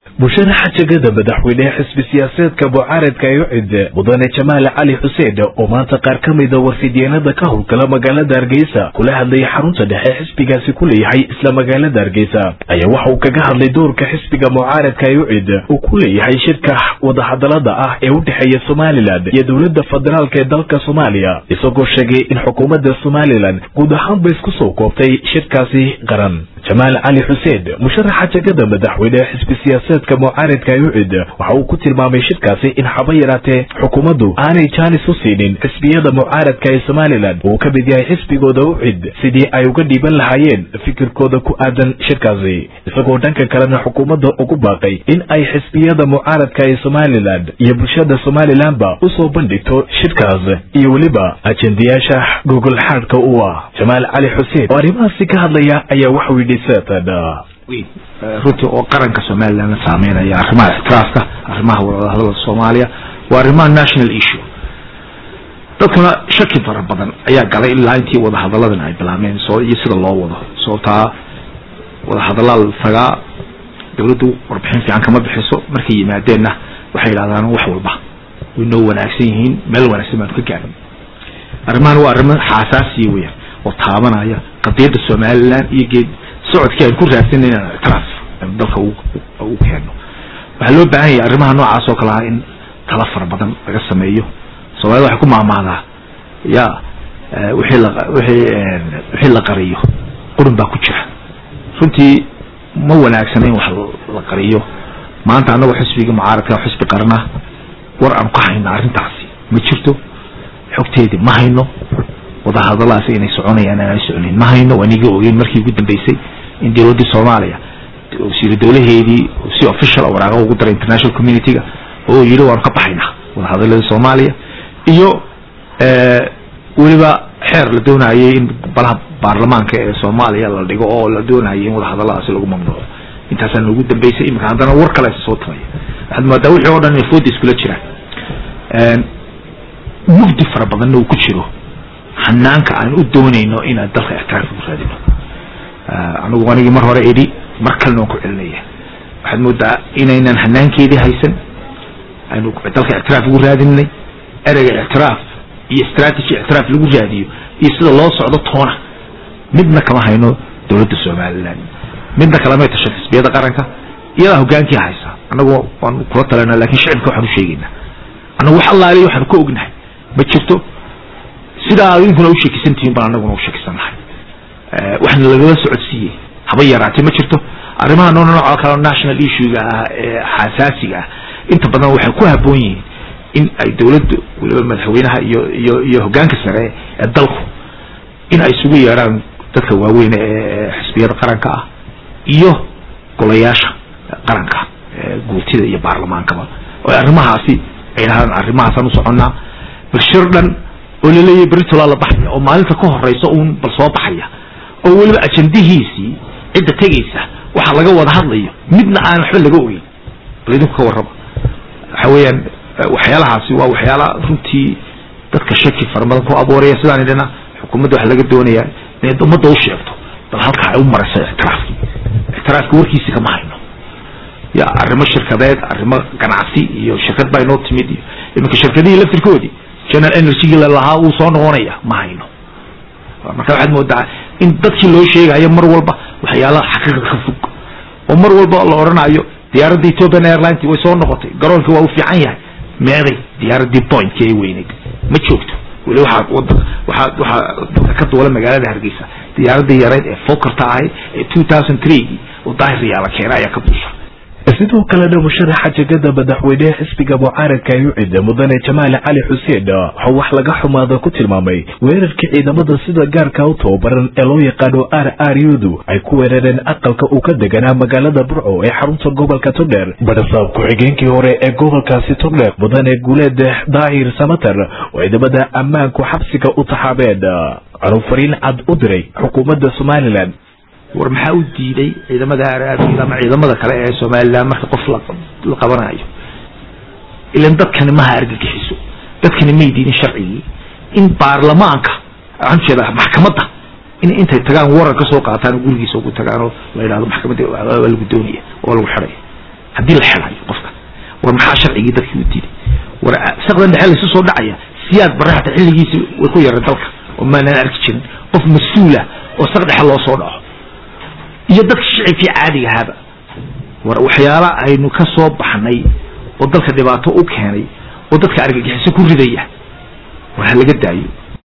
musharaxa jagada madaxweynaha xisbi siyaasadeedka mucaaradka UCID mudane Jamaal Cali Xuseen oo maanta qaar ka mid ah warfidyeennada ka howlgala magaalada Hargeysa kula hadlay xarunta dhexe xisbigaasi ku leeyahay isla magaalada Hargeysa ayaa waxa uu kaga hadlay doorka xisbiga mucaaradka UCID uu ku leeyahay shirka wadahadalada ah ee u dhaxeeya Somaliland iyo dowladda federaalka ee dalka Soomaaliya isagoo sheegay in xukuumadda Somaliland guud ahaan bay isku soo koobtay shirkaasi qaran. Jamaal Cali Xuseen musharaxa jagada madaxweynaha xisbi siyaasadeedka mucaaradka UCID waxa uu ku tilmaamay shirkaasi in haba yaraatee xukuumaddu aanay jaanis u siinin xisbiyada mucaaradka ee Somaliland uu ka mid yahay xisbigooda UCID sidii ay uga dhiiban lahaayeen fikirkooda ku aadan shirkaasi isagoo dhanka kalena xukuumadda ugu baaqay in ay xisbiyada mucaaradka ee Somaliland iyo bulshada Somalilandba u soo bandhigto shirkaas iyo weliba ajendayaasha Google xaadka u ah. Jamaal Cali Xuseen oo arrimahaasi ka hadlaya ayaa waxa uu yidhi runtii oo qaranka Somaliland saameynaya arrimaha ixtiraafka arrimaha wadahadalada Soomaaliya waa arrimaha national issue dadkuna shaki fara badan ayaa galay ilaa intii wadahadaladan ay bilaabeen iyo sida loo wado sababtaa wadahadalada taga dawladdu warbixin fiican kama bixiso markay yimaadeenna waxay yiraahdaan wax walba way noo wanaagsan yihiin meel wanaagsan baan ka gaarnay arrimahan waa arrimo xasaasi weeyaan oo taabanaya qadiyadda Somaliland iyo geed socodkii ay ku raadsanayaan ixtiraaf dalka uu keeno waxa loo baahan yahay arrimaha noocaas oo kale in tala fara badan laga sameeyo Soomaaliya waxa ku maamaadaa ya wixii la qariyo qurun baa ku jira runtii ma wanaagsan in wax la qariyo maanta anagu xisbiga mucaaradka xisbi qarna war aan ka hayno arrintaasi ma jirto xogteedii ma hayno wadahadalaas inay soconayaan ay soconin ma hayno waniga ogeyn markii ugu dambeysay in dawladda Soomaaliya wasiir dawladeedii si official oo waraaqo ugu diray international community-ga oo yiri waan ka baxaynaa wadahadalada Soomaaliya iyo waliba xeer la doonayay in balaha baarlamaanka ee Soomaaliya la dhigo oo la doonayay in wadahadaladaas lagu mamnuuco intaas aan ugu dambeysay imika hadana war kale soo taray waxaad moodaa wixii oo dhan ay food iskula jiraan mugdi fara badan oo ku jiro xanaanka aan u doonayno in dalka ixtiraaf u raadino anigu wanigi mar hore eedi mar kalena ku celinaya waxaad moodaa inaynan xanaankeedii haysan aynu dalka ixtiraaf ugu raadinay ereyga ixtiraaf iyo strategy ixtiraaf lagu raadiyo iyo sida loo socdo toona midna kama hayno dawladda Somaliland midna kala ma tashan xisbiyada qaranka iyada hogaankii haysa anagu waan kula talana laakiin shacabka waxaan u sheegaynaa anagu wax Allah ilaahay waxaan ku ognahay ma jirto sida idinkuna u sheekisantiin baan anaguna u sheekisanahay waxna laga socodsiiyay haba yaraatay ma jirto arrimaha nooca kale national issue-ga xasaasiga inta badan waxay ku haboon yihiin in ay dawladdu waliba madaxweynaha iyo hogaanka sare ee dalku in ay isugu yeeraan dadka waaweyn ee xisbiyada qaranka ah iyo golayaasha qaranka guurtida iyo baarlamaankaba oo arrimahaasi ay lahaan arrimahaas u soconaa bulshada oo leeyahay Britol la baxay oo maalinta ka horeysa uu bal soo baxaya oo waliba ajendihiisi cidda tagaysa waxa laga wada hadlayo midna aan waxba laga ogeyn leeyahay ka warraba waxa weeyaan waxyaalahaasi waa waxyaala runtii dadka shaki farmadan ku abuuraya sidaan idina xukuumadda waxa laga doonayaa inay ummadda u sheegto bal halka ay u marayso ixtiraafki warkiisa kama hayno ya arrimo shirkadeed arrimo ganacsi iyo shirkad bay noo timid iyo iminka shirkadihii laftirkoodii General Energy la lahaa uu soo noqonaya ma hayno marka waxaad moodaa in dadkii loo sheegayo mar walba waxyaalaha xaqiiqada ka fog oo mar walba la oranayo diyaaradda Ethiopian Airlines way soo noqotay garoonka waa u fiican yahay meeday diyaaradda point kay weyneed ma joogto wali waxa ka doola magaalada Hargeysa diyaaradda yareed ee Fokker-ta ah ee 2003 oo daahiriya la keenay ayaa ka buusha sidoo kale musharaxa jagada madaxweynaha xisbiga mucaaradka UCID mudane Jamaal Cali Xuseen waxa wax laga xumaado ku tilmaamay weerarkii ciidamada sida gaarka u tababaran ee loo yaqaano RRU ay ku weerareen aqalka uu ka deganaa magaalada Burco ee xarunta gobolka Togdheer badasab ku-xigeenkii hore ee gobolkaasi Togdheer mudane Guuleed Daahir Samatar oo ciidamada ammaanku xabsiga u taxaabeen fariin cad u diray xukuumadda Somaliland war maxaa u diiday ciidamada RRU ama ciidamada kale ee Somaliland marka qof la qabanayo ilaan dadkani ma argagixiso dadkani ma diidin sharciyi in baarlamaanka aan jeeda maxkamadda in intay tagaan warar ka soo qaataan gurigiisa ugu tagaan oo la yiraahdo maxkamadda waa lagu doonaya oo lagu xiray haddii la xelayo qofka war maxaa sharcigii dadkii u diiday war saqdan dhexe laysu soo dhacaya siyaad barre hata xilligiisi way ku yareen dalka oo maanaan arki jirin qof mas-uula oo saq dhexe loo soo dhaco iyo dadka shicibkii caadiga ahaaba war waxyaala aynu ka soo baxnay oo dalka dhibaato u keenay oo dadka argagixiso ku ridaya war ha laga daayo